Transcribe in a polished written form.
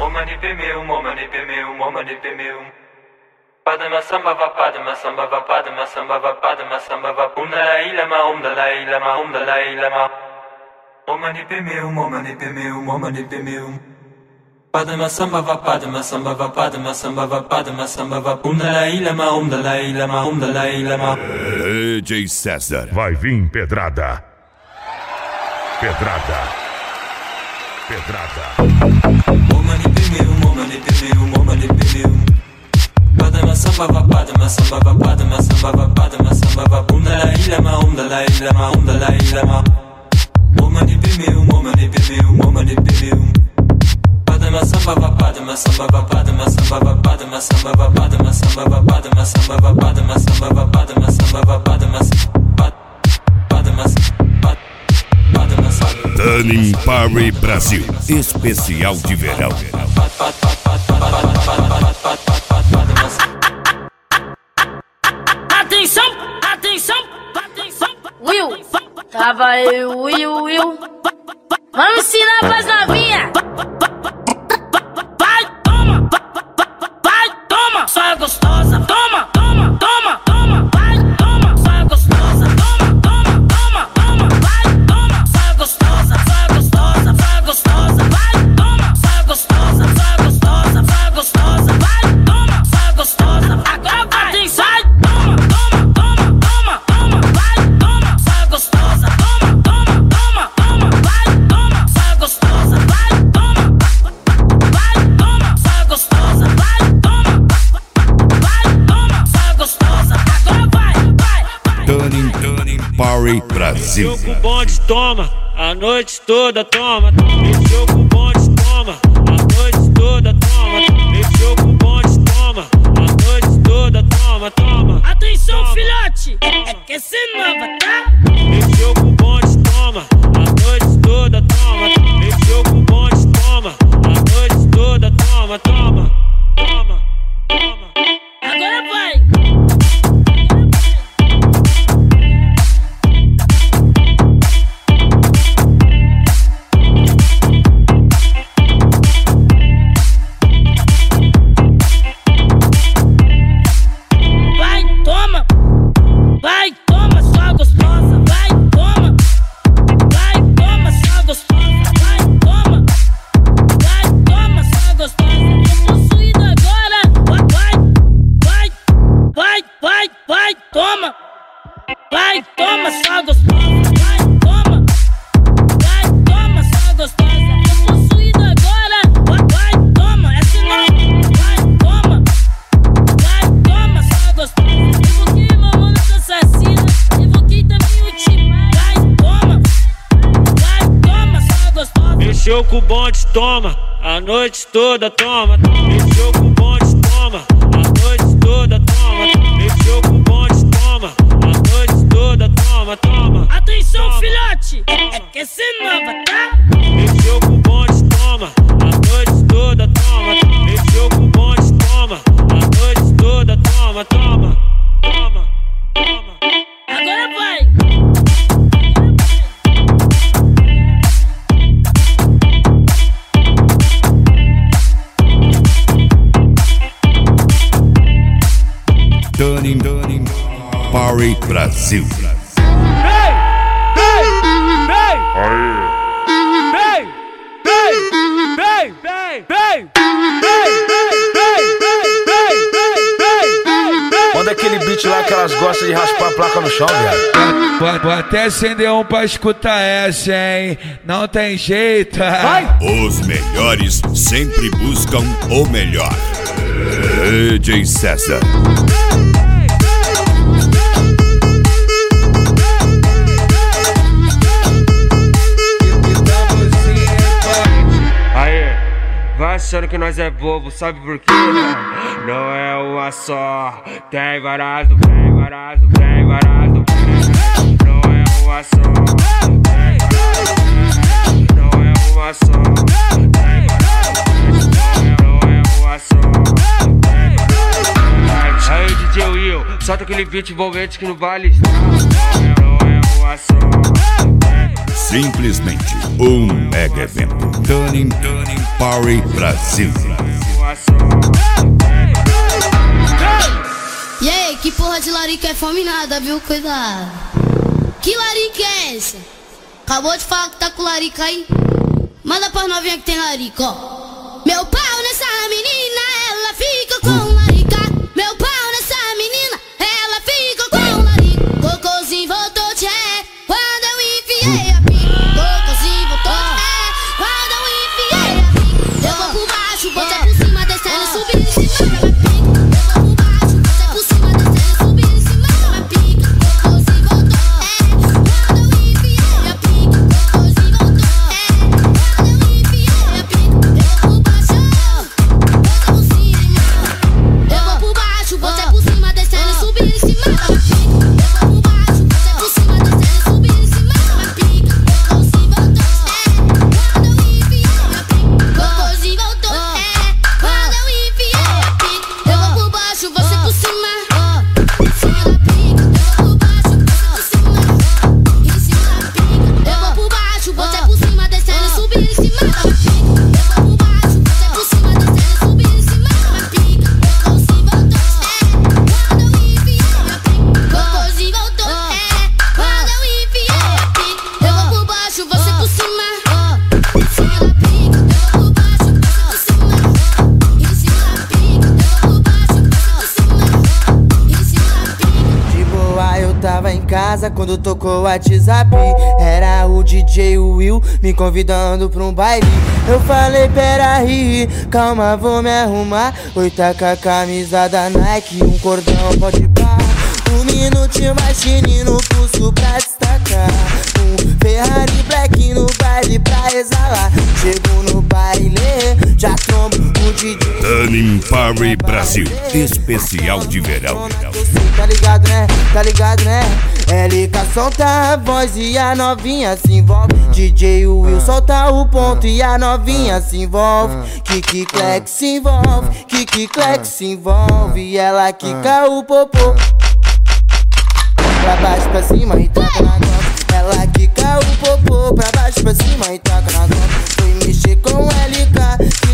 Padma samba va padma samba va padma samba va padma samba va Om Dalai Lama Om Dalai Lama Om Dalai Lama Om Mani Padme Hum Om Mani Padme Hum Om Mani Padme Hum Padma samba va padma samba va padma samba va padma samba va Om Dalai Lama Om Dalai Lama Om Dalai Lama. DJ César. Vai vir pedrada. Pedrada. Pedrada. Om Mani Padme Hum Om Mani Padme Hum Om Mani Padme Hum Padma samba va padma samba va padma samba va padma samba va Om Dalai Lama Om Dalai Lama Om Dalai Lama Om Mani Padme Hum Om Mani Padme Hum Om Mani Padme Hum Padma samba va padma samba va padma samba va padma samba va padma samba va padma samba va padma samba va padma samba va padma Turning Party Brasil, especial de verão. Atenção, atenção, atenção. Will, tava eu, Will. Vamos ensinar pras novinhas. Vai, toma, vai, toma. Só é gostosa, toma, toma, toma, toma. Vai, toma, só é gostosa, toma, toma, toma, toma. Vai, toma, só é gostosa, só é gostosa, só é gostosa. Vai, toma, só é gostosa, só é gostosa, só é gostosa. Vai, toma, só é gostosa. Agora vai, atenção. Toma, toma, toma, toma, toma. Vai, toma, só é gostosa. Toma, toma, toma, toma. Vai, toma, só é gostosa. Vai, toma, vai, toma, só é gostosa. Vai, toma, só é gostosa. Agora vai, vai. Turning Party Brasil. Mexeu com o bonde, toma, a noite toda, toma. Mexeu com o bonde, toma, a noite toda, toma. Mexeu com o bonde, toma, a noite toda, toma, toma. Atenção, filhote, é que essa é nova, tá? Mexeu com o bonde, toma, a noite toda, toma. Mexeu com o bonde, toma, a noite toda, toma, toma, toma, toma. Agora vai. Vai, toma, só gostosa. Vai, toma. Vai, toma, só gostosa. Vai, toma. Vai, toma, só gostosa. Tô possuído agora. Vai, toma. Vai, toma, só gostosa. Vai, toma. Vai, toma, só gostosa. Tô possuído agora. Vai, toma, essa é nova. Vai, toma. Vai, toma, só gostosa. Evoquei mamãe das assassinas. Evoquei também o time. Vai, toma, só gostosa. Mexeu com o bonde, toma, a noite toda, toma. Mexeu com o bonde, toma, a noite toda, toma. Mexeu com o bonde, toma, a noite toda, toma, toma. Atenção, filhote, é que essa é nova, tá? Mexeu com o bonde, toma, a noite toda, toma. Mexeu com o bonde, toma, a noite toda, toma, toma, toma, toma. Agora vai. Turning Party Brasil. Manda aquele beat lá que elas gostam de raspar a placa no chão, viado. Vou até acender um pra escutar essa, hein? Não tem jeito. Os melhores sempre buscam o melhor. DJ César. Vai achando que nós é bobo, sabe por quê? Não é uma só, tem várias, tem várias, tem várias. Não é uma só, tem várias, não é uma só, tem várias, não é uma só, tem várias. Aí DJ Will, solta aquele beat envolvente que no baile está. Não é uma só. Simplesmente um mega evento. Turning Party Brasil. E aí, que porra de larica é fome nada, viu? Cuidado. Que larica é essa? Acabou de falar que tá com larica aí? Manda pras novinha que tem larica, ó. Meu pau nessa menina, ela fica com larica. Meu pau nessa menina, ela fica com larica. Cocôzinho voltou, tchê, quando eu enfiei a pica. Cocôzinho voltou, tchê, quando eu enfiei a pica. Eu vou por baixo, você por cima, descendo, subindo em cima da minha pica. Eu vou por baixo, você por cima, descendo, subindo em cima da minha pica. Cocôzinho voltou, quando eu enfiei a pica. Cocôzinho voltou, quando eu enfiei a pica. Eu vou por baixo, você por cima. Eu vou por baixo, você por cima, descendo, subindo em cima da minha pica. Eu vou por baixo, você por cima, descendo, subindo em cima da minha pica. Cocôzinho voltou, quando eu enfiei a pica. Cocôzinho voltou, quando eu enfiei a pica. Eu vou por baixo, você por cima, em cima da pica. Eu vou por baixo, você por cima, em cima da pica. Eu vou por baixo, você por cima, descendo, subindo em cima da minha pica. Eu vou por baixo, você por cima, descendo, subindo em cima da minha pica. Cocôzinho voltou, quando eu enfiei a pica. Cocôzinho voltou, quando eu enfiei a pica. Eu vou por baixo, você por cima, em cima da pica. Eu vou por baixo, você por cima, em cima da pica. Eu vou por baixo, você por cima, em cima da pica. De boa, eu tava em casa quando tocou o WhatsApp. Era o DJ Will me convidando pra um baile. Eu falei, peraí, calma, vou me arrumar. Oi, tá com a camisa da Nike, um cordão pode parar. Um minutinho mais chine no pulso pra destacar. Um Ferrari Black no baile pra exalar. Chego no baile, já trombo o DJ. Turning Party Brasil, especial de verão. Tá ligado, né? Tá ligado, né? LK solta a voz e a novinha se envolve. DJ Will solta o ponto e a novinha se envolve. Kiki Clex se envolve, Kiki Clex se envolve. E ela quica o popô pra baixo, pra cima e taca na gota. Ela quica o popô pra baixo, pra cima e taca na gota. Foi mexer com LK